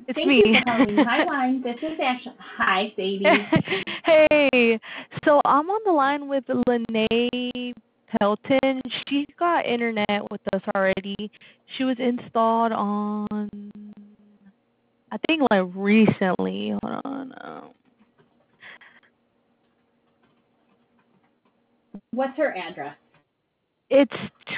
It's Thank me. you for calling Highline. This is Ashley. Hi, Sadie. Hey, so I'm on the line with Lene Pelton. She got internet with us already. She was installed on, I think, like recently. Hold on. What's her address? It's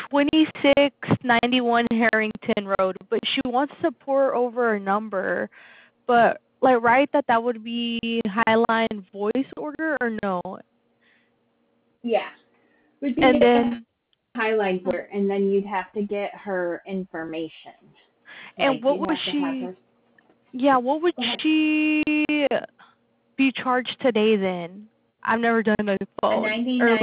2691 Harrington Road, but she wants to pour over a number. But like, right, that would be Highline voice order or no? Yeah. Would be And a then, Highline for, and then you'd have to get her information. and Like, what you'd would have to have she? her. Yeah, what would Go ahead. she be charged today then? I've never done a A phone. Or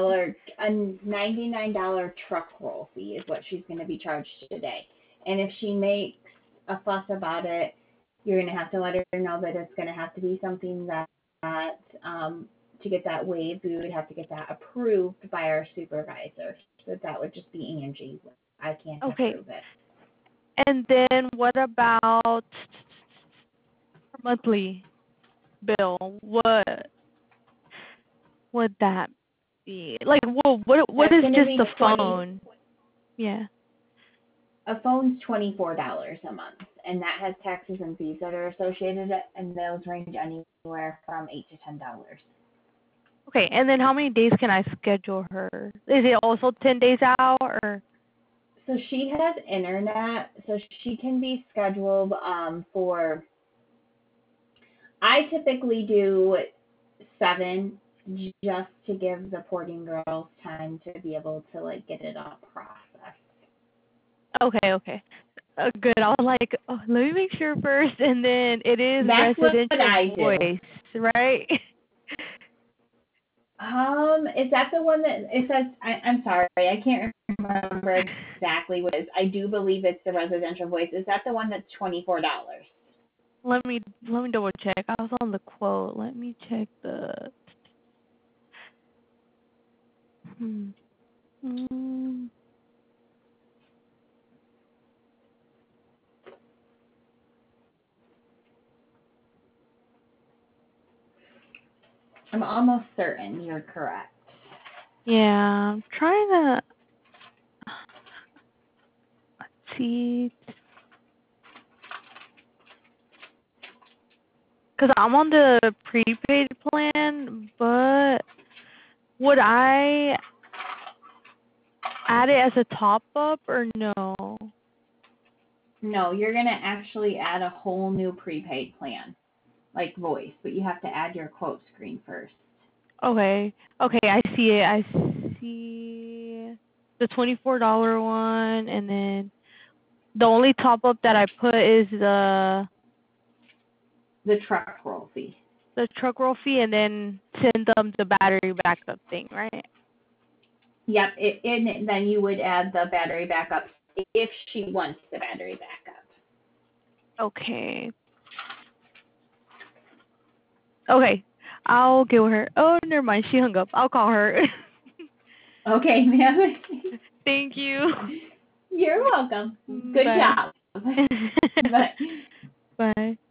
$99 truck roll fee is what she's going to be charged today. And if she makes a fuss about it, you're going to have to let her know that it's going to have to be something that to get that waived, we would have to get that approved by our supervisor. So that would just be Angie. I can't okay. approve it. And then what about her monthly bill? What would that be? Like, well, what That's is going to just be the phone? Yeah. a phone's $24 a month, and that has taxes and fees that are associated, and those range anywhere from $8 to $10. Okay, and then how many days can I schedule her? Is it also 10 days out or? So she has internet, so she can be scheduled for. I typically do 7, just to give the porting girls time to be able to like get it all processed. Okay. Good. I was like, oh, let me make sure first, and then it is That's what residential I do. voice, right? Is that the one that it says? I'm sorry, I can't remember exactly what it is. I do believe it's the residential voice. Is that the one that's $24? Let me double check. I was on the quote. Let me check the. Hmm. Mm, I'm almost certain you're correct. yeah, I'm trying to see because I'm on the prepaid plan, but would I add it as a top up or no? No, you're gonna actually add a whole new prepaid plan, like voice, but you have to add your quote screen first. Okay. Okay, I see it. I see the $24 one, and then the only top up that I put is The truck roll fee. the truck roll fee, and then send them the battery backup thing, right? Yep, and then you would add the battery backup if she wants the battery backup. Okay. Okay. I'll give her. Oh, never mind. She hung up. I'll call her. Okay, ma'am. Thank you. You're welcome. Good Bye. job. Bye. Bye.